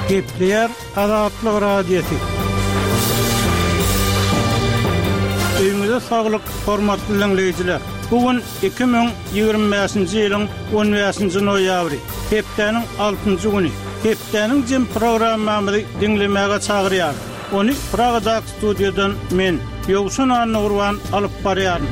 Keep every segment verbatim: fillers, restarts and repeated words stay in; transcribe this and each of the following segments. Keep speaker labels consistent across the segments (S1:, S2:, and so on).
S1: Gepler Azatlyk Radiosu. Öýüňize saglyk, hormatly dinleýijiler. Bugün iki bin ýygrimi beşinji ýylyň on beşinji noýabry, hepdeniň altynjy güni. Hepdeniň jem programmamyzy dinlemäge çagyrýar. Onu Pragadak studiodan men Ýogşan Nurwan alyp barýarym.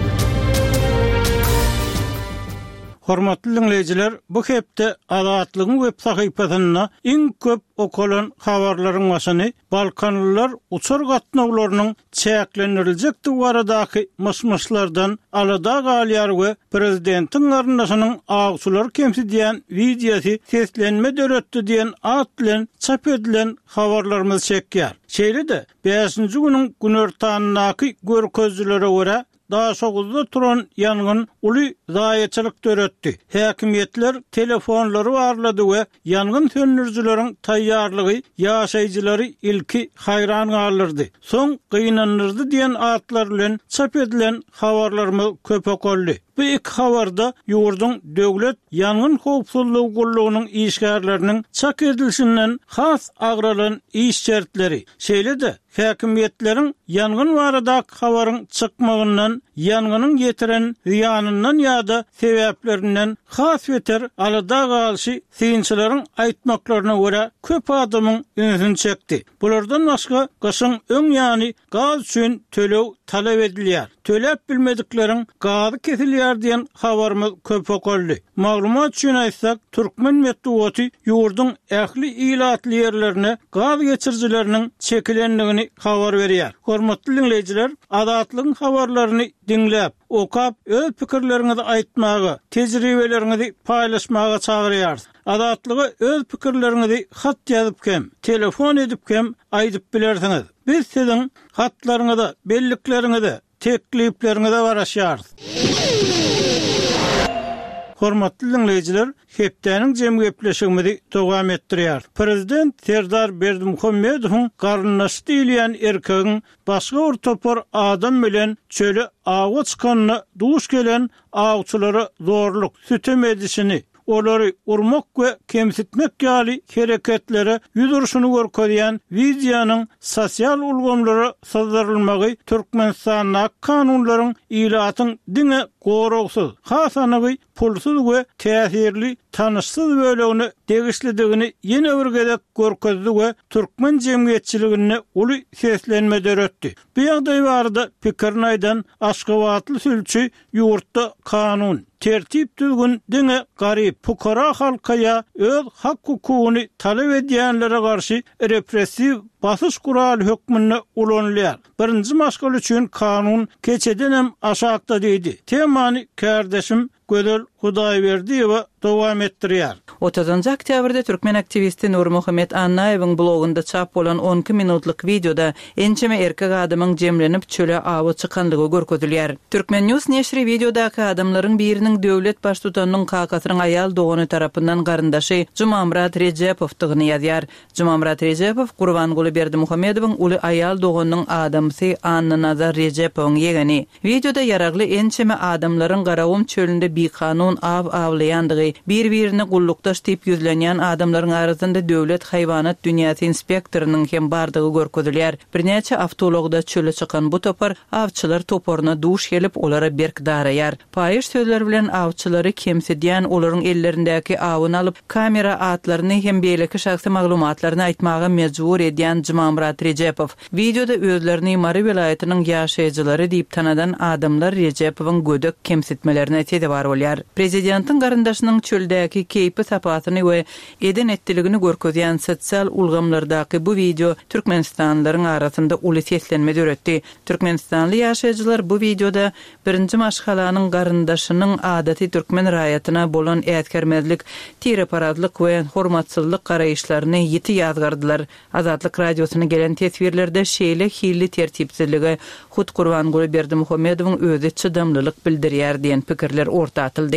S1: Hormatly dinleýijiler, bu hepde Azatlygyň web sahypasyna iň köp okulan habarlaryň başyny Balkanlylar uçur gatnawlarynyň çäkleniriljek duwaradaky mysmyslardan alada galýar we prezidentiň garyndaşynyň agsular kemsidiýän videosy seslenme döretdi diýen at bilen çap edilen habarlarymyz çekýär. Şeýle-de beşinji güniň günortanynaky görkezlere görä daha soguzda turan yangın uly zaýatçylyk döretdi. Häkimetler telefonlary barlady we yangın söndürjüleriň taýýarlygy ýaşaýjylary ilki hayran galyrdy. Soň gynanyrdy diýen atlar bilen çap edilen habarlarmy köp okoldy. Bu iki habarda ýurdun döwlet yangın howpsuzlygy gullugynyň işgärleriniň çak edilişinden has agralan iş şertleri. Şeýle-de häkimetleriň yangın barada habaryň çykmagyndan, yangının getiren ziyanından ýa-da sebäplerinden has beter alada galyşy synçylaryň aýtmaklaryna görä köp adamyň ünsün çekdi. Bulardan başga gaşyň öň ýany gaz üçin tölew talap edilýär. Töläp bilmedikleriň gazy kesilýär diýen habarymyz köp okoldy. Maglumat üçin aýtsak, Türkmen medeniýeti ýurdun ähli ilatly ýerlerine gaz geçirjileriniň çekilenligini habar berýär. Hormatly dinleýijiler, Azatlygyň habarlaryny dinläp, okap, öz pikirleriňizi aýtmagy, tejribeleriňizi paýlaşmaga çagyrýar. Azatlygy öz pikirleriňizi hat ýazyp kem, telefon edip kem aýdyp bilersiňiz. Biz siziň hatlaryňyza, bellikleriňize, tekliplerinize baraşýarys. Hormatly dinleýijiler, hepdeniň jem gepleşigimizi dowam etdirýär. Prezident Serdar Berdimuhammedowyň garyndaşy diýilen erkegiň başga bir topar adam bilen çöle awa çykanyna duş gelen awçylary zorluk, sütem edişini, olary urmak we kemsitmek ýaly hereketlere ýüzürşüni görkezýän wideonyň sosial ulgamlary sazdyrylmagy Türkmenistanyň kanunlaryň ilatyň diňe goragsyz, hasanygy pulsuz we täsirli tanışsyz bölegini degişlidigini ýene bir gezek görkezdi we türkmen jemgyýetçiligine uly seslenme döretdi. Bu ýagdaý barada pikirini aýdan Aşgabatly sülçi ýurtda kanun, tertip düzgün diňe garyp pukara halkaýa öz hak hukugyny talap edýänlere garşy repressiw basış kuraly hökmüne ulanýar. Birinji maşgal üçin kanun keçeden hem aşakda diýdi. Temany kardeşim Gödel Hudaýberdi we dowam etdirýär.
S2: otuzunjy oktýabrda türkmen aktivisti Nur Muhammed Annaýewiň blogunda çap bolan on iki minutluk videoda ençeme erkek adamyň jemlenip çöle awa çykanlygy görkezilýär. Türkmen News neşri videodaky adamlaryň biriniň döwlet baştutanynyň kakasynyň aýal dogany tarapyndan garyndaşy Jumamrat Rejepovdygyny ýazýar. Jumamrat Rejepov Gurbanguly Berdimuhammedowyň uly aýal doganynyň adamsy Anna Nazar Rejepowyň ýegeni. Videoda ýaragly ençeme adamlaryň Garawum çölünde bir kanun av avlayandygy, bir-birini gullukdaş tip yüzlenýän adamlaryň arasynda döwlet haýwanat dünýäsi inspektorynyň hem bardygy görkezilýär. Birnäçe awtologda çöle çykan bu topar awçylar toporuna duş gelip olara berk daraýar. Paýyş sözler bilen awçylary kemsidýän olaryň ellerindäki awyny alyp kamera atlaryny hem beýleki şahsy maglumatlaryny aýtmaga mejbur edýän Jumamrat Rejepov videoda özlerini Mari welaýatynyň ýaşaýjylary diýip tanadan adamlar Rejepowyň gödök kemsitmelerini tedi bar bolýar. Prezidentiň garyndaşynyň çöldäki keypi sapatyny we eden etdiligini görkezýän sosial ulgamlardaky bu video Türkmenistanlylaryň arasynda uly seslenme döretdi. Türkmenistanly ýaşaýjylar bu videoda birinji maşgalanyň garyndaşynyň adaty türkmen raýatyna bolan ätkermezlik, tireparadlyk we hormatsyzlyk garaýşlaryny ýeti ýazgardylar. Azatlyk radiosyna gelen tesbirlerde şeýle hilli tertipsizligi Hut Gurbanguly Berdimuhammedowyň özü çydamlylyk bildirýär diýen pikirler orta atyldy.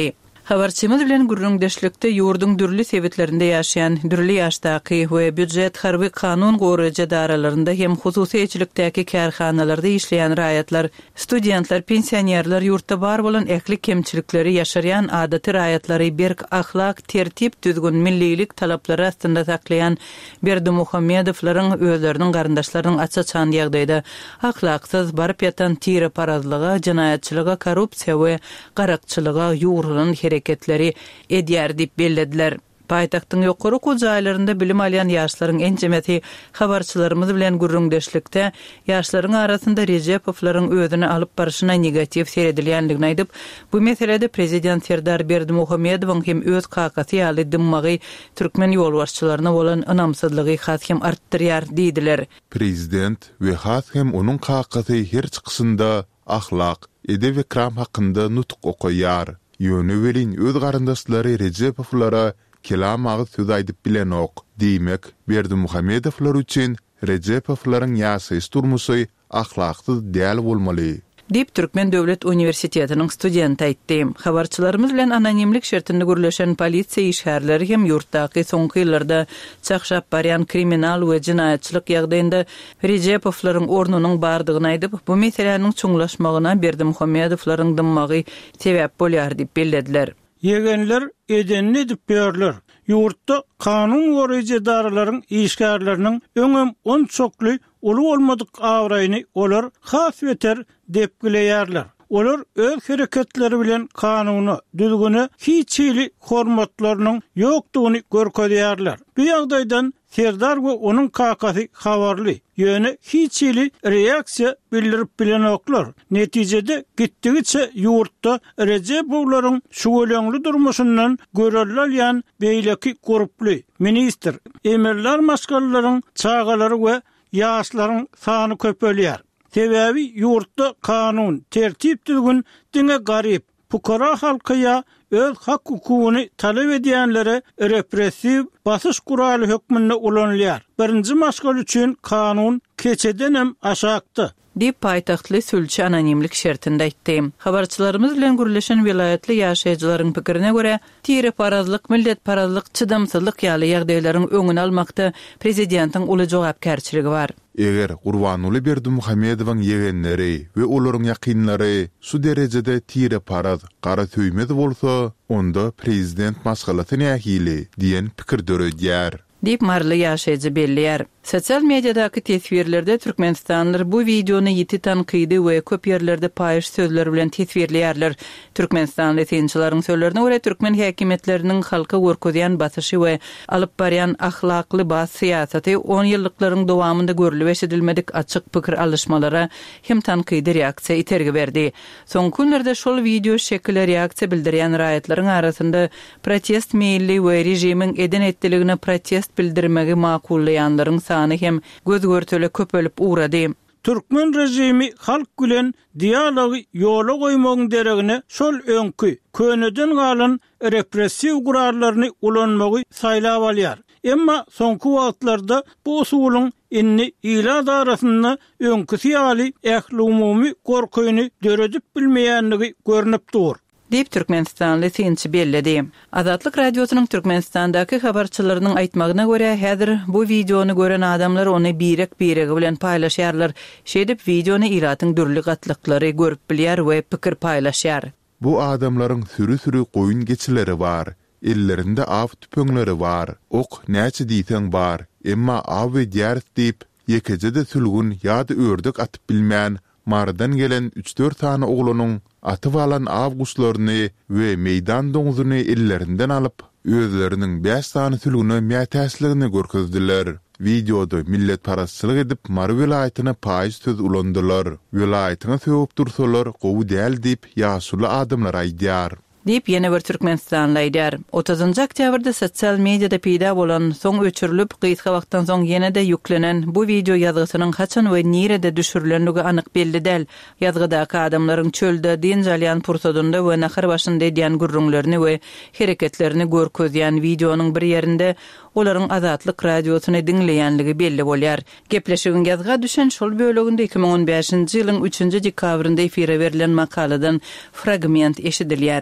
S2: Habarçymyz bilen gürrüňdeşlikde ýurdun dürli sebitlerinde ýaşaýan dürli ýaşdaky we büdjet harby kanun goraja daralarında hem hususy eçilikdäki kärhanalarda işleýän raýatlar, studentler, pensionerler ýurtda bar bolan eklik kemçilikleri ýaşarýan adaty raýatlary berk ahlak, tertip, düzgün millilik talaplary astynda saklayan Berdimuhamedowlaryň özleriniň garyndaşlarynyň açaçan ýagdaýda ahlaksyz barıp ýatan tire parazlyga, jinaýatçylyga, korrupsiýa we garakçylyga ýurulýan hereketleri edýär diýip bellediler. Paýtagtyň ýokary kojaýlarynda bilim alýan ýaşlaryň enjemeti habarçylarymyz bilen gürrüňdeşlikde ýaşlaryň arasynda Rejepowlaryň özüni alyp barşyna negativ seredilýänligini aýdyp, bu meselede prezident Serdar Berdimuhamedowyň hem öz kakasy ýaly dymmagy türkmen ýolbaşçylaryna bolan ynamsızlygy has hem artdyrýar diýdiler.
S3: Prezident we has hem onuň kakasy her çykysynda ahlak, edep we kram hakynda nutk okaýar. Ýöne welin öz garyndaşlary Rejepowlara kelam agyz söz aýdyp bilen ok. Diýmek, Berdimuhamedowlar üçin Rejepowlaryň ýaşaýyş durmuşy ahlaksyz däl bolmaly.
S2: Dip Türkmen Döwlet Uniwersitetiniň studenti aýtdy. Habarçylarymyz bilen anonimlik şertinde gürleşen polisiýa işgärleri hem ýurtdaky soňky ýyllarda çakşap barýan kriminal we jinaýatçylyk ýagdaýynda Rejepowlaryň ornunyň bardygyny aýdyp, bu meseleniň çoňlaşmagyna Berdimuhamedowlaryň dymmagy sebäp bolýar diýip bellediler.
S1: Yegenler edenini edip berler. Ýurtda kanun goraja daralaryň işgärleriniň öňem on çokly uly bolmadyk awraýyny olar has beter dep bileýärler. Olar öz hereketleri bilen kanuny, düzgüni, hiçili hormatlarynyň ýokdugyny görkezýärler. Bu ýagdaýdan Serdar we onuň kakasy habarly. Ýöne hiçili reaksiýa bildirip bilen oklar. Netijede gitdigiçe ýurtda Rejepowlaryň şu öleňli durmuşyndan görelýän beýleki goruply minister, emirler maskalaryň çağalary we ýaşlaryň sany köpelýär. Sebäbi ýurtda kanun, tertip düzgün diňe garyp, pukara halkyňa öz hak hukugyny talap edýänlere repressiw basyş guraly hökmünde ulanýar. Birinji maskal üçin kanun keçeden hem aşakdy.
S2: Dip paýtaktly sülçi anonimlik şertinde aýtdy. Habarçylarymyz bilen gürleşen vilayetli ýaşaýjylaryň pikirine görä, tire parazlyk, millet parazlyk, çydamsızlyk ýaly ýagdaýlaryň öňüni almakda prezidentiň uly jogapkärçiligi bar.
S3: Eger Gurbanuly Berdimuhamedowyň ýegenleri we olaryň ýakynlary şu derejede tire paraz, gara töýmez bolsa, onda prezident maskalatyny ýahili diýen pikir döredýär.
S2: Dip marly ýaşaýjy bellýär. Sosial mediadaky tesvirlerde Türkmenistanlylar bu videonu ýiti tankydy we köp ýerlerde paýyş sözler bilen tesvirleýärler. Türkmenistanly tinçilaryň sözlerine görä türkmen häkimetleriniň halka görkezýän basyşy we alyp barýan ahlakly bas siýasaty on ýyllyklaryň dowamında görülip eşidilmedik açyk pikir alışmalara hem tankydy reaksiýa itergi berdi. Soňky günlerde şol video şekilde reaksiýa bildirýän raýatlaryň arasynda protest meýilli we rejimiň eden etdiligine protest bildirmegi makullaýanlaryň sany hem göz görtele köpelip uğrady.
S1: Türkmen rejimi halk bilen dialogy ýola goýmagyň deregine şol öňkü köneden galan repressiw gurarlaryny ulanmagy saýlap alýar. Emma soňky wagtlarda bu usulyň inni ýylar arasynda öňkü ýaly ähli umumy gorkuny döredip bilmeýänligi görnüp dur.
S2: Dip Türkmenistanly tinçi belledi. Azatlyk radiosynyň Türkmenistandaky habarçylarynyň aýtmagyna görä, häzir bu videonu gören adamlar ony birek-biregi bilen paýlaşýarlar. Şeýdip videonu iratyň dürli gatlyklary görüp bilýär we pikir paýlaşýar.
S3: Bu adamlaryň sürü-sürü goýun geçileri bar, ellerinde av tüpöňleri bar, ok näçe diýsen bar, emma av we därs diýip ýekejede sülgün ýa-da ördek atyp bilmän mardan gelen üç dört tane oglanyň atyp alan av guşlaryny we meýdan doňuzyny ellerinden alyp özleriniň beş tane sülgüni mätäsligini görkezdiler. Videoda millet parasçylyk edip Mar vilayatyna paýyş söz ulandylar. Vilayatyna söwüp dursalar gowy däl diýip ýaşuly adamlar aýdýar.
S2: Dip ýene bir Türkmenistanly aýdýar. otuzynjy oktýabrda sosial mediada peýda bolan, soň öçürilip gysga wagtdan soň ýene-de ýüklenen bu video ýazgysynyň haçan we nirede düşürilenligi anyk belli däl. Ýazgydaky adamlaryň çölde dinjalýan pursadynda we nahar başynda edýän gürrüňlerini we hereketlerini görkezýän videonyň bir ýerinde olaryň Azatlyk radiosyny dinleýänligi belli bolýar. Gepleşigiň ýazga düşen şol böleginde iki ming on beşinji ýylyň üçünji dekabrynda efire berilen makaladan fragment eşidilýär.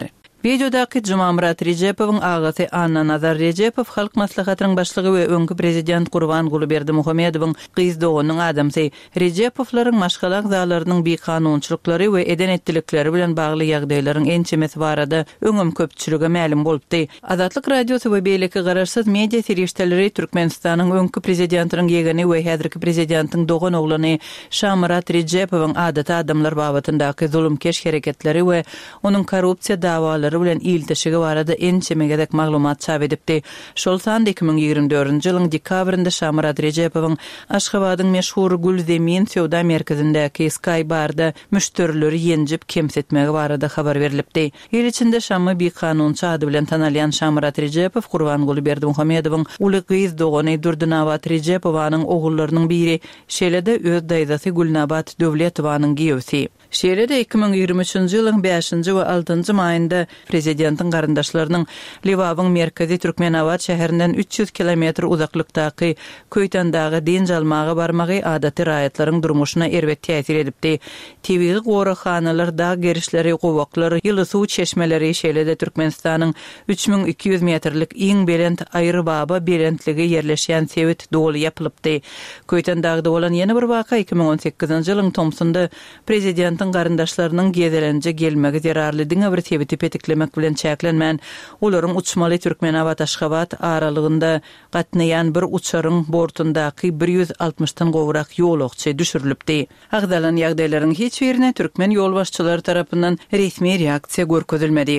S2: Videodaki Jumamurat Rejepov'un ağası Anna Nazar Rejepov halk maslahatynyň başlygy we öňkü prezident Gurbanguly Berdimuhammedowyň gyzdogynyň adamsy. Rejepovlaryň maşgalak zalarynyň bir kanunçylyklary we eden etdilikleri bilen bagly ýagdaýlaryň ençemesi barada öňüm köpçülüge ma'lum bolupdy. Azatlyk radiosu we beýleki garaşsyz media serişdeleri Türkmenistanyň öňkü prezidentiniň ýegeni we häzirki prezidentiň dogan oglany Şamrat Rejepowyň adata adamlar babatyndaky zulümkeş hereketleri we onuň korrupsiýa dawalary bilen iltişigi barada ençemegedek maglumat çap edipdi. Şol sanda iki ming ýygrimi dördünji ýylyň dekabrynda Şamrat Rejepowyň Aşgabatyň meşhur Gülzemin Sewda merkezindäki Sky barda müşterileri ýenjip kemsetmegi barada habar berilipdi. Ýyl içinde Şammy bir kanunçy ady bilen tanalýan Şamrat Rejepow Gurbanguly Berdimuhammedowyň uly gyzdogany Durdunabat Rejepowanyň ogullarynyň biri, şeýle-de öz daýzasy Gülnabat Döwletowanyň giýewsi. Şeýle-de iki ming ýygrimi üçinji ýylyň beşinji we altynjy maýynda prezidentiň garyndaşlarynyň Liwabyň merkezi Türkmenabat şäherinden üç ýüz kilometr uzaklykdaky Köýtandagy dinjalmagy barmagy adaty raýatlaryň durmuşyna erbet täsir edipdi. Tebigi gorakanalar, dağ gerişleri, gowaklar, ýyly suw çeşmeleri şeýle-de Türkmenistanyň üç ming iki ýüz metrlik iň belent aýry baba belentligi ýerleşýän sewit doly ýapylypdy. Köýtandagda bolan ýene bir waka iki ming on sekizinji ýylyň Tomsunda prezidentiň garyndaşlarynyň gezelenje gelmegi zerarly diňe bir sebiti petiklemek bilen çäklenmän, olaryň uçmaly Türkmenabat Aşgabat aralygynda gatnaýan bir uçaryň bortundaky bir ýüz altmışdan gowrak ýolagçy düşürilipdi. Agdalan ýagdaýlaryň hiç birine türkmen ýolbaşçylary tarapyndan resmi reaksiýa görkezilmedi.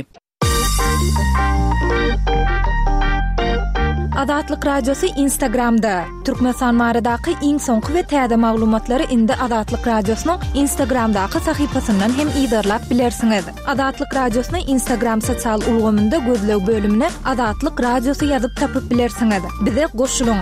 S4: Azatlyk radiosu Instagramda. Türkmenistan maradaky iň soňky we täze maglumatlary indi Azatlyk radiosynyň Instagramdaky sahypasyndan hem ýydarlap bilersiňiz. Azatlyk radiosyny Instagram sosial ulgamynda gözleg bölümine Azatlyk radiosu ýazyp tapyp bilersiňiz. Bize goşulyň.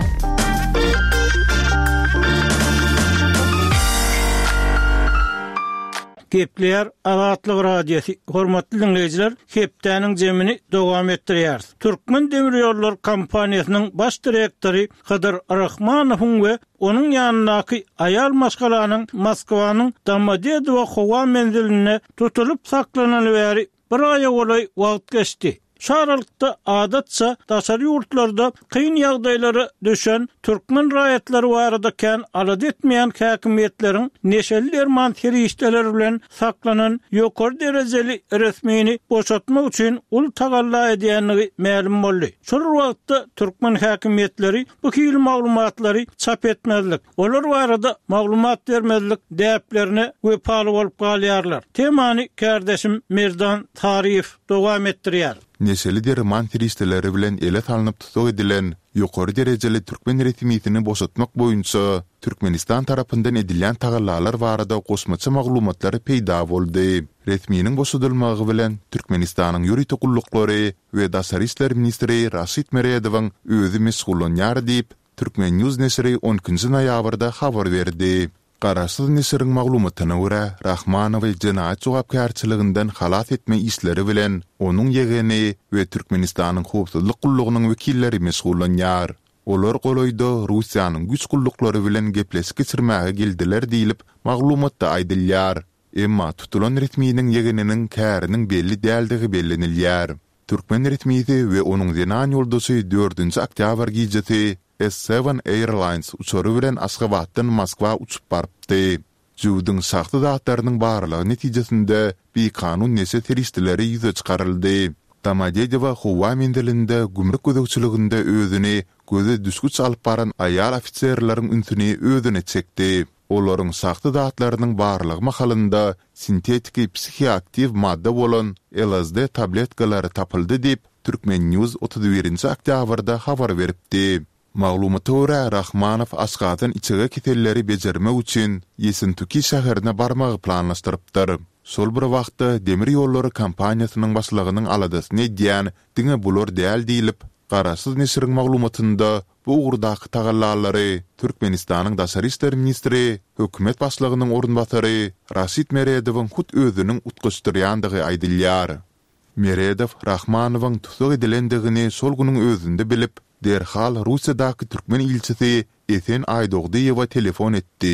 S1: Gepler Azatlyk radiosu hormatly dinleyijiler, hepdäniň jemini dowam etdirýär. Türkmen demir ýollar kompaniýasynyň baş direktori Kadir Rahmanowyň we onuň ýanyndaky aýal maşgalanyň Moskwanyň Domodedowo howa menziline tutulup saklanan bäri bir aýa bolay wagt geçdi. Şaralykda adatça daşary ýurtlarda kyn ýagdaýlara düşen türkmen raýatlary barada kän alad etmeýän häkimetleriň neşeli derman serişdeleri bilen saklanan ýokary derejeli resmini boşatmak üçin ul tagalla edýänligi ma'lum boldy. Şol wagtda türkmen häkimetleri bu kiýil maglumatlary çap etmezlik, olar barada maglumat bermezlik däplerini wepaly bolup galýarlar. Temany kardeşim Merdan Tarif dowam etdirýär.
S3: Neşeli derman serişdeleri bilen ele talynyp tutuk edilen ýokary derejeli türkmen resmiýetini boşatmak boýunça Türkmenistan tarapyndan edilýän tagallalar barada gosmaça maglumatlary peýda boldy. Resmiýiniň boşadylmagy bilen Türkmenistanyň ýürüýte gullukları we daşary işler ministri Raşid Meredowyň özi mesullanýar diýip Türkmen News nesiri onuncu noýabrda habar berdi. Garaşsyz nesiriň maglumatyna görä, Rahmanowy jinaýat jogapkärçiliginden halat etme işleri bilen onuň ýegeni we Türkmenistanyň howpsuzlyk gullugynyň wekilleri mesullanýar. Olar goloýda Russiýanyň güç gullukları bilen gepleşik geçirmäge geldiler diýilip maglumatda aýdylýar. Emma tutulan resmiýiniň ýegeniniň käriniň belli däldigi bellenilýär. Türkmen resmiýeti we onuň ýenan ýoldasy dördünji oktyabr gecesi S seven Airlines uçary bilen Aşgabatdan Moskwa uçup barpdy. Juwdyň saxta datarynyň barlygy netijesinde bir kanun nese terişdileri ýüze çykaryldy. Domodedowo howa mendilinde gümrük gözegçiliginde özüni göze düşgüç alyp baran aýal ofitserlaryň ünsüni özüne çekdi. Olaryň saxta datlarynyň barlygy mahalynda sintetik psihiaktiv madda bolan L S D tabletkalary tapyldy diýip Türkmen News otuz birinji oktyabrda habar beripdi. Maglumata görä Rahmanow Aşgabatdan içige ketelleri bejermek üçin Ýesentuki şäherine barmagy planlaşdyrypdyr. Şol bir wagtda demir ýollary kompaniýasynyň başlygynyň aladasyny diýen diňe bular däl diýilip, garaşsyz nesiriň maglumatynda bu ugurdaky tagallalary Türkmenistanyň daşary işler ministri, hökümet başlygynyň orunbasary Raşid Meredowyň hut özüniň utgaşdyrýandygy aýdylýar. Meredow Rahmanowyň tutuk edilendigini şol güniň özünde bilip, derhal Russiýadaky türkmen ilçisi Esen Aýdogdyýewa telefon etdi.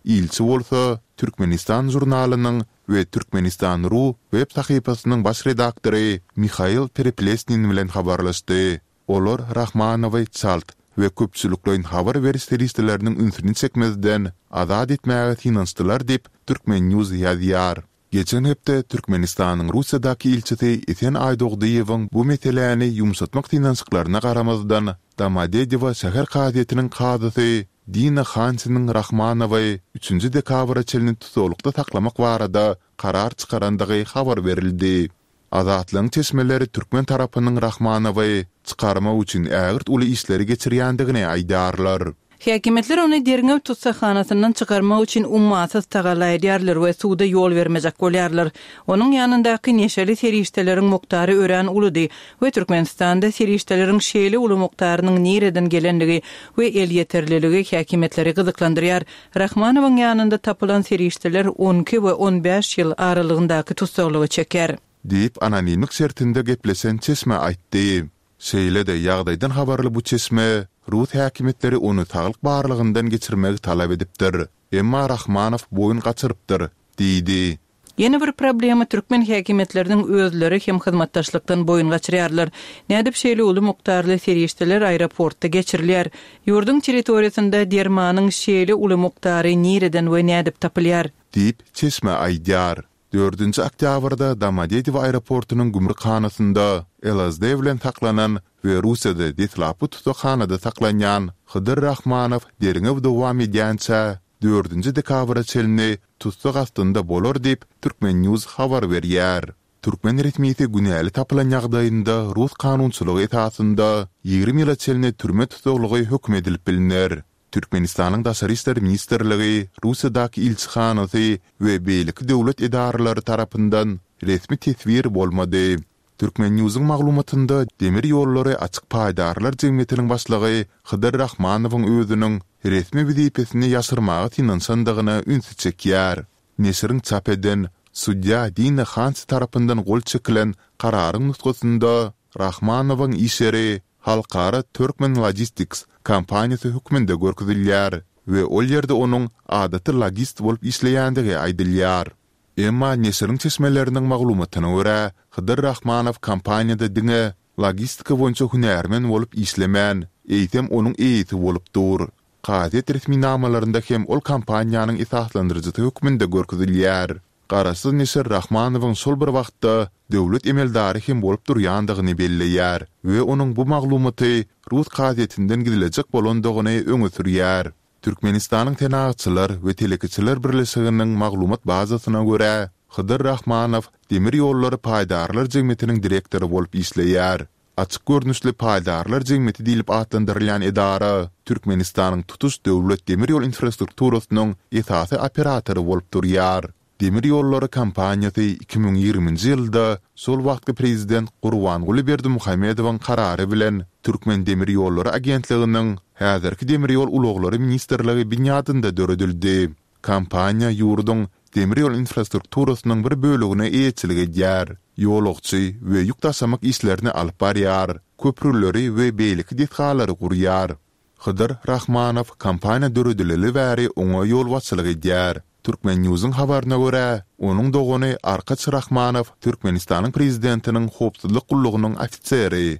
S3: ilçi bolsa Türkmenistan jurnalynyň we Türkmenistan.ru web sahypasynyň baş redaktory Mikhail Pereplesnin bilen habarlaşdy. Olar Rahmanowy çalt we köpçüliklerin habar beriş serisilerinin ünsünü çekmezden azad etmäge finançdylar dep Türkmen News ýazýar. Geçen hepde Türkmenistanyň Russiýadaky ilçisi Eten Aýdogdyýewiň bu meseleni ýumşatmak finançyklaryna garamazdan Domodedowa şäher gazetiniň gazysy Dina Hansynyň Rahmanowy üçünji dekabra çelini tutulukda taklamak barada karar çykarandygy habar berildi. Azatlyň çeşmeleri Türkmen tarapynyň Rahmanowy çykarma üçin ägirt uly işleri geçirýändigini aýdarlar.
S2: Häkimetler ony derňew tutsaxanasyndan çykarmak üçin ummatsız tagalaýarlar we suwda ýol bermejek bolýarlar. Onuň ýanyndaky neşeli serişdeleriň muktary ören uludy we Türkmenistanda serişdeleriň şeýle uly muktarynyň nereden gelendigi we el ýeterliligi häkimetleri gyzyklandyrýar. Rahmanowyň ýanynda tapylan serişdeler on iki we on beş ýyl aralygyndaky tutsaklygy çeker.
S3: Diýip anonimlik şertinde geplesen çeşme aýtdy. Şeýle-de ýagdaýdan habarly bu çeşme Rus häkimetleri onu taýlyk barlygyndan geçirmegi talap edipdir. Emma Rahmanow boyun gaçyrypdyr, diýdi.
S2: Yeni bir problema Türkmen häkimetlerining özleri hem hyzmatdaşlykdan boyun gaçyrýarlar. Nädip şeýle uly muktarly serişdeler aeroportda geçirilýär. Ýurdun territoriýasynda dermanyň şeýle uly muktary nereden we nädip tapylýar?
S3: Diýip çeşme aýdýar. dördünji oktýabrda Domodedow aeroportunyň gümrükhanasynda Elazığ bilen taklanan we Russiýada detlapy tutaqhanada saklanýan Hydyr Rahmanow derňew dowam edýänçä dördünji dekabra çelini tutsak astynda bolar diýip Türkmen News habar berýär. Türkmen resmiýeti günäli tapylan ýagdaýynda Rus kanunçylygy esasynda ýygrimi ýyla çelini türme tutuklugy hökm edilip bilinýär. Türkmenistanyň Daşary işler ministrligi, Russiýadaky ilçihanasy we beýlik döwlet edaralary tarapyndan resmi tesbir bolmady. Türkmen News'un maglumatynda demir ýollary açyk paýdarlar jemgyýetiniň başlygy Hydyr Rahmanowyň özüniň resmi wezipesini ýaşyrmagy tinansandygyny ünsü çekýär. Neşriň çap eden Sudia Dina Hans tarapyndan gol çekilen kararyň nutgusynda Rahmanowyň işleri Halkara Türkmen Logistics kampaniýasy hökmünde görkezilýär we ol ýerde onuň adaty logist bolup işleýändigi aýdylýar. Emma neşriň çeşmeleriniň maglumatyna görä, Hydyr Rahmanow kampaniýada diňe logistika boýunça hünärmen bolup işlemän, eýtem onuň eýiti bolupdyr. Gazet resmi namalarynda hem ol kampaniýanyň esaslandyrjy hökmünde görkezilýär. Garaşsyz neşir Rahmanowyň şol bir wagtda döwlet emeldary hem bolup durýandygyny belleýär we onuň bu maglumaty Rus gazetinden gidilejek bolandygyny öňe sürýär. Türkmenistanyň tenagçylar we telekiçiler birleşiginiň maglumat bazasyna görä, Hydyr Rahmanow demir ýollary paýdarlar jemgyýetiniň direktory bolup işleýär. Açyk görnüşli paýdarlar jemgyýeti diýilip atlandyrylýan edara Türkmenistanyň tutuş döwlet demir ýol infrastrukturasynyň esasy operatory bolup durýar. Demir ýollary kampaniýasy iki ming ýigriminji ýylda şol wagtky prezident Gurbanguly Berdimuhammedowyň karary bilen Türkmen Demir ýollary agentliginiň häzirki demir ýol uloglary ministrligi binýadynda döredildi. Kampaniýa ýurdun demir ýol infrastrukturasynyň bir bölegine eýetçilik edýär. Ýolokçy we ýük taşamak işlerini alyp barýar, köprüleri we beýlik detgalary gurýar. Hydyr Rahmanow kampaniýa döredileli bäri oňa ýol watçylyk edýär. Türkmen News'un habaryna görä, onuň dogany Arkaç Rahmanow Türkmenistanyň prezidentiniň howpsuzlyk gullugynyň ofiseri.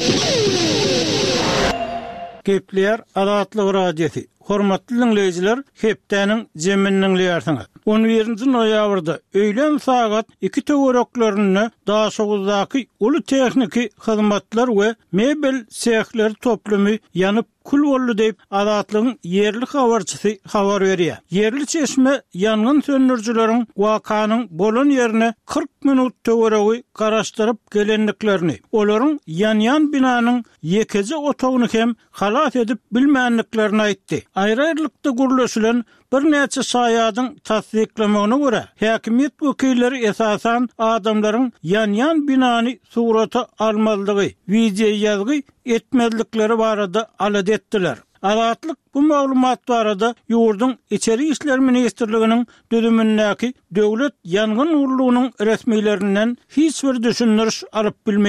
S1: Gepler Azatlyk radiosi. Hormatly dinleyijiler, hepdeniň jeminiň ýarsyňa. on birinji noýabrda öýlen sagat iki töwereklerini daşaguzdaky uly techniki hyzmatlar we mebel sehleri toplumy ýanyp kul boldy diýip Azatlygyň yerli habarçysy habar berýär. Yerli çeşme ýangyn söndürjüleriň wakanyň bolan ýerine kırk minut töweregi garaşdyryp gelendiklerini, olaryň ýan-ýan binanyň ýekeje otagyny hem halat edip bilmänliklerini aýtdy. Aýrylykda gurulýan bir näçe saýadyň tasdiklemegine görä, häkimiýet wekilleri esasan adamlaryň ýan-ýan binany surata almalygy, video ýazgy etmezlikleri barada alad etdiler. Azatlyk bu maglumat barada ýurdun içeri işler ministrliginiň düzümindäki döwlet ýangyn urlugynyň resmiýlerinden hiç bir düşündiriş alyp bilmeýär.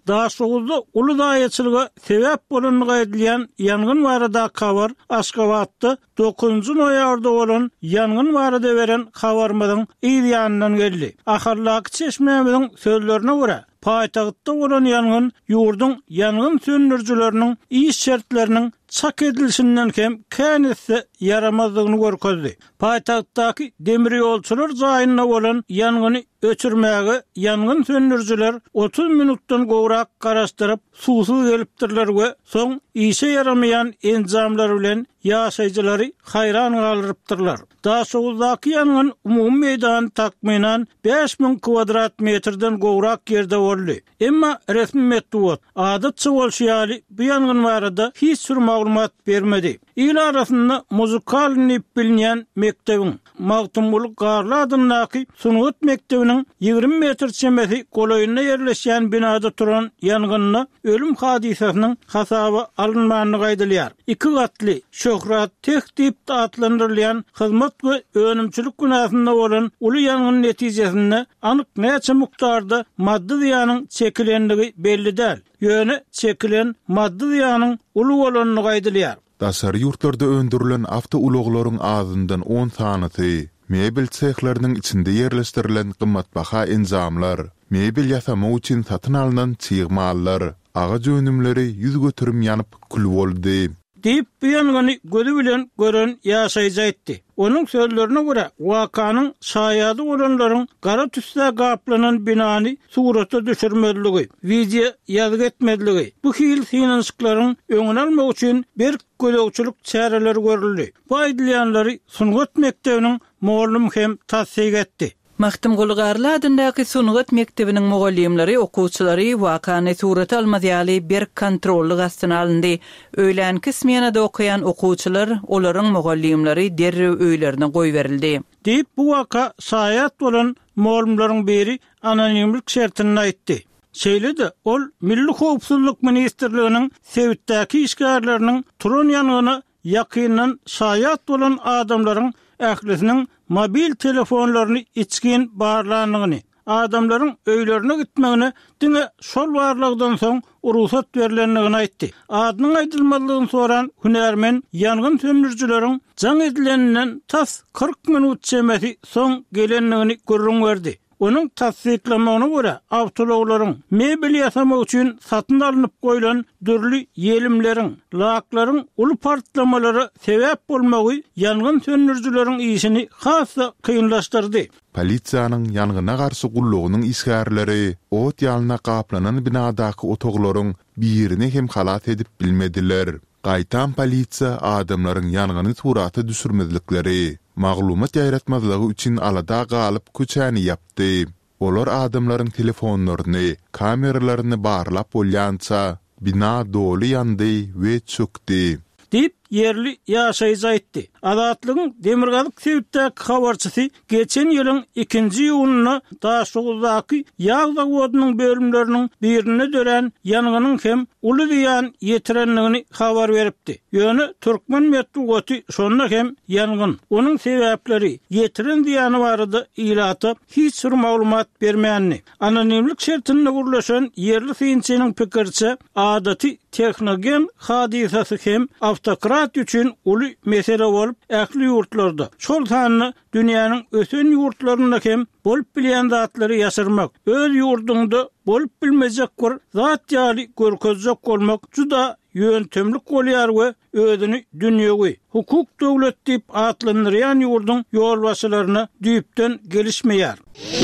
S1: Daşuguzda ulu daýaçylyga sebäp bolanlygy edilýän ýangyn barada habar Aşgabatda dokuzunçy noýabrda bolan ýangyn barada beren habarmyň ýanyndan geldi. Ahyrlaky çeşmemiň sözlerine görä paýtagtda bolan ýangyn ýurdun ýangyn söndürjüleriniň iş şertleriniň çak edilişinden hem känesi yaramazlygyny görkezdi. Paýtagtdaky demir ýolçular jaýyna bolan ýangyny öçürmäge ýangyn söndürjüler otuz minutdan gowrak garaşdyryp suwsuz gelipdirler we soň işe yaramayan enzamlar bilen ýaşaýjylary hayran galyrypdyrlar. Daşuguzdaky ýangyn umumy meýdan takminan beş min kvadrat metrden gowrak ýerde boldy. Emma resmi metduat adatça bolşýaly bu ýangyn barada hiç bir maglumat bermedi. İl arasynda muzykal nip bilinýän mektebiň Magtumbulyk Garly adyndaky Sunugat mektebiniň ýigrim metr çemesi golaýyna ýerleşýän binada turan ýangyny ölüm hadisasynyň hasaby alınmagyny gaýdylýar. İki gatly şöhrat tehdip adlandyrylýan hyzmat we önümçilik günahynda bolan uly ýangyn netijesinde anyk näçe mukdarda maddi ziýanyň çekilendigi belli däl. Ýöne çekilen maddi ziýanyň uly bolanyny gaýdylýar.
S3: Daşary ýurtlarda öndürilen awto uluglaryň azyndan on sanaty, mebel sehleriniň içinde ýerleşdirilen gymmatbaha enzamlar, mebel ýasama üçin satyn alynan çyýgmallar, agaç önümleri ýüz götürüm ýanyp kül boldy.
S1: Deyip bu ýangany gözü bilen gören ýaşaýjy aýtdy. Onun sözlerine göre wakanyň şaýady bolanlaryň gara tüsde gaplanan binany surata düşürmediligi, video ýazgy etmediligi, bu hil finansyklaryň öňüne almak üçin bir gözegçilik çäreleri görüldi. Bu aýdylýanlary Sunugat mektebiniň muallym hem tassyk etdi.
S2: Magtumguly Garly adyndaky Sunugat mektebiniň mugallimleri, okuwçylary wakany surata almadyýaly bir kontrolly gastyna alyndy. Öýlänki smenada okuyan okuwçylar, olaryň mugallimleri derrew öýlerine goýberildi.
S1: Diýip bu waka şaýat bolan muallymlaryň biri anonimlik şertini aýtdy. Şeýle-de ol Milli Howpsuzlyk Ministrliginiň Sewitdäki işgärleriniň turan ýanyny ýakyndan şaýat bolan adamlaryň ählisiniň mobil telefonlaryny içkin barlanygyny, adamlaryň öýlerine gitmegini diňe şol barlygdan soň urusat berilenligini aýtdy. Adynyň aýdylmalygyny soran hünärmen ýangyn söndürjüleriň jaň edileninden tas kırk minut çemesi soň gelenligini görüň berdi. Onun tasdiklamagyna görä awtologlaryň mebel ýasama üçin satyn alınıp goýulan dürli ýelimleriň, laklaryň uly partlamalary sebäp bolmagy ýangyn söndürjüleriň işini hassa kynlaşdyrdy.
S3: Polisiýanyň ýangyna garşy gullugynyň isgärleri ot ýalyna gaplanan binadaky otoglaryň birini hem halat edip bilmediler. Gaýtan polisiýa adamlaryň ýangyny suraty düşürmedikleri, maglumat ýaratmazlygy üçin alada galyp köçäni ýapdy. Olar adamlaryň telefonlaryny, kameralaryny barlap bolýança bina doly ýandy we çökdi.
S1: Dip yerli ýaşaýjy aýtdy. Adatlygyň Demirgazyk Sewitdäki habarçysy geçen ýylyň ikinji ýunyna Daşuguzdaky ýagda wodynyň bölümleriniň birine dören ýanganyň hem uly diýen ýetirenligini habar beripdi. Ýöne Türkmen medeniýeti şonda hem ýangyn, onuň sebäpleri, ýetiren diýeni barada ýylaty hiç bir maglumat bermänni. Anonimlik şertinde gurlaşan yerli synçynyň pikirçe adaty texnogen hadisasy hem avtokrat üçin uly mesele bolup ähli ýurtlarda. Şol sanyny dünýäniň ösen ýurtlarynda hem bolup bilýän zatlary ýaşyrmak, öz ýurdunda bolup bilmejek bir zat ýaly görkezjek bolmak juda ýöntemlik bolýar we özüni dünýäwi hukuk döwlet diýip atlandyrýan ýurdun ýolbaşçylaryna düýpden gelişmeýär.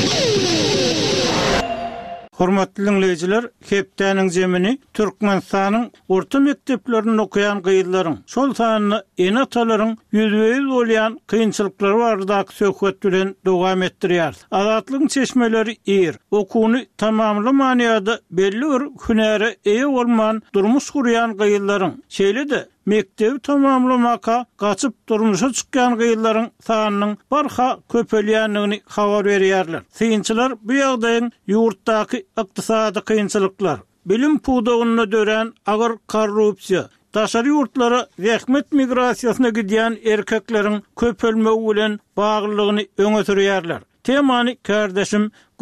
S1: Hormatly dinleyijiler, hepdäniň jemini Türkmenistanyň orta mekdeplerinde okuyan gyýyllaryň, şol sanyny enatalaryň ýüzbeýiz bolýan kynçylyklary baradaky söhbet bilen dowam etdirýär. Azatlygyň çeşmeleri er, okuwny tamamlama ýa-da belli bir hünäre eýe bolman durmuş gurýan gyýyllaryň, şeýle-de mektebi tamamlamaka gaçyp durmuşa çykýan gyýyllaryň sanynyň barha köpelýänligini habar berýärler. Synçylar bu ýagdaýyň ýurtdaky ykdysady kynçylyklar, bilim puwdagyna dören agyr korrupsiýa, daşary ýurtlara rehmet migrasiýasyna gidýän erkekleriň köpelmegi bilen baglylygyny öňe sürýärler. Temany kardeşim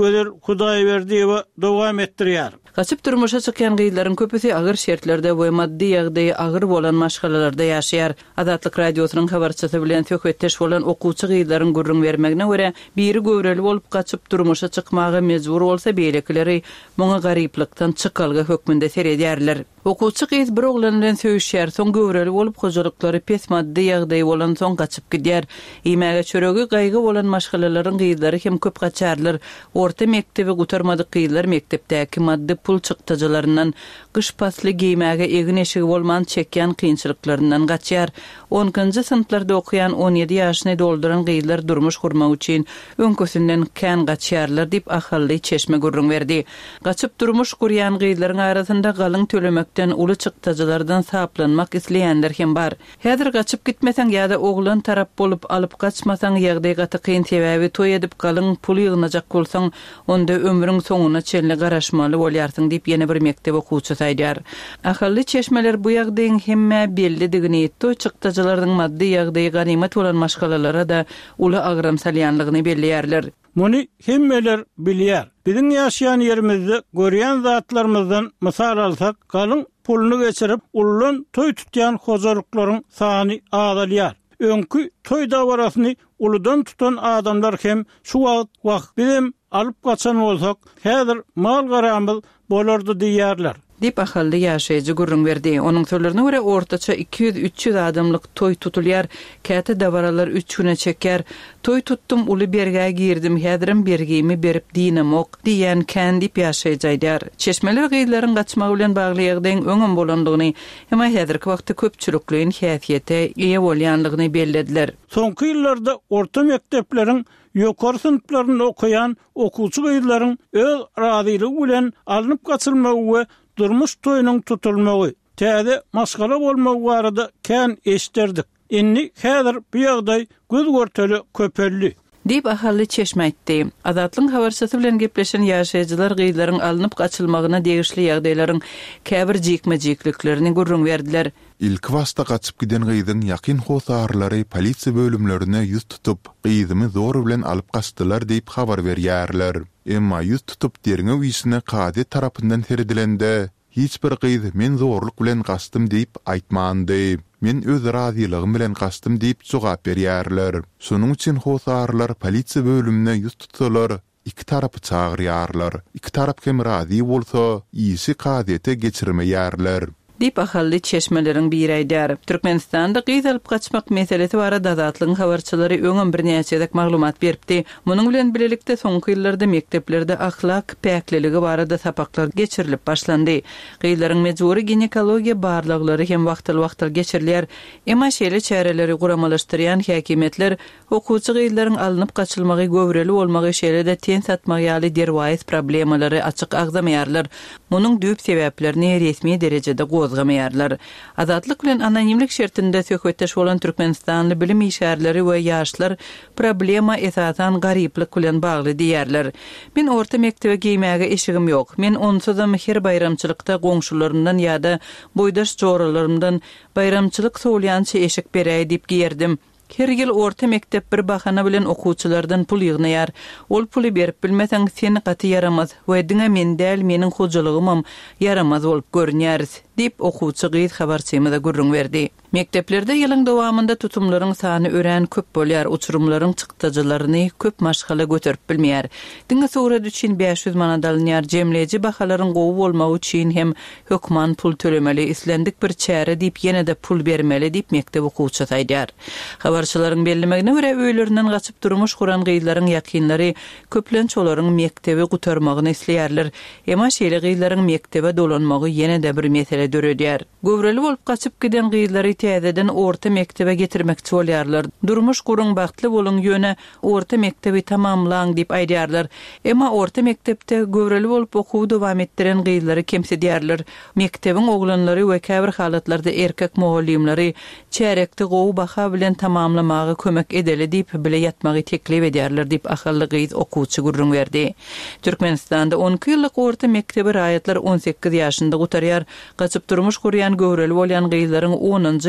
S1: Gözel Hudaýberdiýewa dowam etdirýär.
S2: Gaçyp durmuşa çykýan gyýlaryň köpüsi agyr şertlerde we maddi ýagdaýy agyr bolan maşgalalarda ýaşaýar. Adatlyk radiosynyň habarçysy bilen töhfetdeş bolan okuwçy gyýlaryň gurrun bermegine görä biri göwreli bolup gaçyp durmuşa çykmagy mejbur bolsa beýlekleri muňa garyplykdan çykalga hökmünde seredýärler. Okuwçy gyýz bir oglan bilen söýüşýär, soň göwreli bolup hojalyklary pes maddi ýagdaýy bolan soň gaçyp gidýär. Imäge çöregi gaýgy bolan maşgalalaryň gyýlary hem köp gaçarlar. Orta mektebi gutarmadyk gyýlar mektepdäki maddi pul çykdyjylaryndan gyş pasly giýmäge egin eşigi bolman çekýän kynçylyklaryndan gaçýar. onunçy synplarda okuyan on ýedi ýaşyny dolduran gyýlar durmuş gurmak üçin öňkösünden kän gaçýarlar diýip ahally çeşme gurrun berdi. Gaçyp durmuş gurýan gyýlaryň arasynda galyň tölemekden uly çykdyjylardan saplanmak isleýänler hem bar. Häzir gaçyp gitmeseň ýa-da oglan tarap bolup alyp gaçmasaň ýagdaý gaty kyn sebäbi toý edip galyň pul ýygnajak bolsaň onda ömrüň soňuna çenli garaşmaly bolýarsyň diýip ýene bir mektep okuwçy saýdýar. Ahally çeşmeler bu ýagdaýyň hemme bellidigini etdi, çykdyjylaryň maddi ýagdaýy ganimet bolan maşgalalara da uly agram salýanlygyny belliýärler.
S1: Muny hemmeler bilýär. Biziň ýaşaýan ýerimizde görýän zatlarymyzdan mysal alsak, galyň puluny geçirip ullan toý tutýan hojalyklaryň sany azalýar. Öňkü toý dawarasyny uludan tutan adamlar hem şu wagt bizim alyp gaçan bolsak, häzir mal garamyz bolardy diýärler.
S2: Dip ahally ýaşaýjy gurrun berdi. Onuň sözlerine görä ortaça iki yüz üç yüz adamlyk toý tutulýar. Käte dawaralar üç güne çeker. Toý tuttum, uly berge girdim, häzirim bergimi berip dinim ok diýen kän dip ýaşaýjylar. Çeşmeler gyýlaryň gaçmagy bilen bagly ýagdaýyň öňüm bolandygyny, hem häzirki wagtda köpçülikliň häsiýete ýa bolýanlygyny bellediler.
S1: Soňky ýyllarda orta mektepleriň ýokary synplarynda okuyan okuwçy gyýlaryň öz razylygy bilen alınıp gaçylmagy we durmuş toýunyň tutulmagy, täze maskara bolmagy barada kän eşderdik. Inni häzir bu ýagdaý göz görteli köpelli.
S2: Dip ahally çeşme etdi. Adatlyň habarçysy bilen gepleşen ýaşaýjylar gyýlaryň alınıp gaçylmagyna degişli ýagdaýlaryň käbir jikme-jikliklerini gurrun berdiler.
S3: İlk wasta gaçyp giden gyýdyň ýakyn hosarlary polisiýa bölümlerine ýüz tutup, gyýdymy zor bilen alyp gaçdylar diýip habar berýärler. Emma ýüz tutup derine wiýsine kady tarapyndan seredilende, hiç bir gyýdy men zorluk bilen gaçdym diýip aýtmandy. Men öz razylygym bilen gaçdym diýip jogap berýärler. Şonuň üçin hosarlar polisiýa bölümine ýüz tutsalar, iki tarapy çagyrýarlar. İki tarap hem razy bolsa, ýyşy kadete geçirmeýärler.
S2: Dip ahally çeşmeleriň biri aýdýar. Türkmenistanda gyýz alyp gaçmak meselesi barada adatlyň habarçylary öňüm bir näçedek maglumat beripdi. Munyň bilen bilelikde soňky ýyllarda mekteplerde ahlak päkliligi barada sapaklar geçirilip başlandy. Gyýlaryň mejburi ginekologiýa barlyklary hem wagtyl-wagtyl geçirilýär. Emma şeýle çäreleri guramalaşdyrýan häkimetler okuwçy gyýlaryň alınıp gaçylmagy göwreli bolmagy şeýle-de ten satmagy ýaly derwäs problemalary açyk agzamaýarlar. Munyň düýp sebäplerini resmi derejede gozgamaýarlar. Azatlyk bilen anonimlik şertinde söhbetdeş bolan Türkmenistanly bilim işgärleri we ýaşlar problema esasan garyplyk bilen bagly diýerler. Men orta mektebe giýmäge eşigim ýok. Men onsuzam her bayramçylykda goňşularymdan ýa-da boýdaş joralarymdan bayramçylyk soýlançy eşik berýär diýip giýerdim. Her ýyl orta mektep bir bahana bilen okuwçylardan pul ýygnaýar. Ol puly berip bilmeseň seni gaty yaramaz we diňe men däl meniň hojalygymam yaramaz bolup görünýär diýip okuwçy gyýt habarçymyza gurrun berdi. Mekteplerde ýylyň dowamında tutumlaryň sany ören köp bolýar, uçurumlaryň çykdyjylaryny köp maşgala götürip bilmeýär. Diňe sowra düşin beş yüz manat alynýar. Jemleji bahalaryň gowy bolmagy üçin hem hökman pul tölemeli, islendik bir çäre diýip ýene de pul bermeli diýip mektep okuwçy saýdýar. Habarçylaryň bellemegine görä öýlerinden gaçyp durmuş guran gyýlaryň ýakynlary köplenç olaryň mektebi gutarmagyny isleýärler. Emma şeýle gyýlaryň mektebe dolanmagy ýene de bir mesele döredýär. Göwreli bolup gaçyp giden gyýlary täzeden orta mektebe getirmekçi bolýarlar. Durmuş gurun bagtly bolun ýöne orta mektebi tamamlaň diýip aýdýarlar. Emma orta mektepde göwreli bolup okuw dowam etdiren gyýlary kemsedýärler. Mektebiň oglanlary we käbir halatlarda erkek muallimleri çärekde gowy baha bilen tamamlamagy kömek edeli diýip bile ýatmagy teklip edýärler diýip ahally gyýz okuwçy gurrun berdi. Türkmenistanda on iki ýyllyk orta mektebi raýatlar on sekiz ýaşynda gutarýar. Gaçyp durmuş gurýan göwreli bolýan gyýlaryň onunçy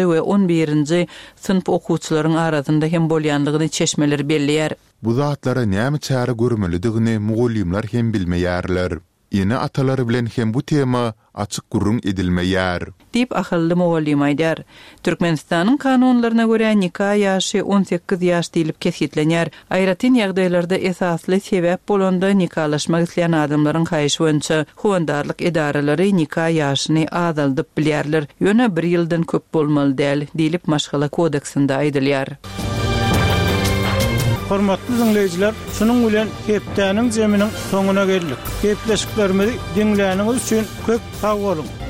S2: altıncı we on birinci sınıf okuwçylaryň arasynda hem bolýanlygyny çeşmeler belliýär.
S3: Bu zatlara näme çäre görmelidigini mugallimler hem bilmeýärler. Ýene atalar bilen hem bu tema açyk gurrun edilmeýär.
S2: Dip ahylly mugallim aýdar. Türkmenistanyň kanunlaryna görä nikah ýaşy on sekiz ýaş diýilip kesitlenýär. Aýratyn ýagdaýlarda esasly sebäp bolanda nikahlaşmak isleýän adamlaryň haýyşy boýunça howandarlyk edaralary nikah ýaşyny azaldyp bilýärler. Ýöne bir ýyldan köp bolmaly däl diýilip Maşgala kodeksinde aýdylýar.
S1: Hormatly dinleyijiler, şunun bilen hepdäniň jeminiň soňuna geldik. Hepleşiklerimizi dinläniňiz üçin köp sag bolun.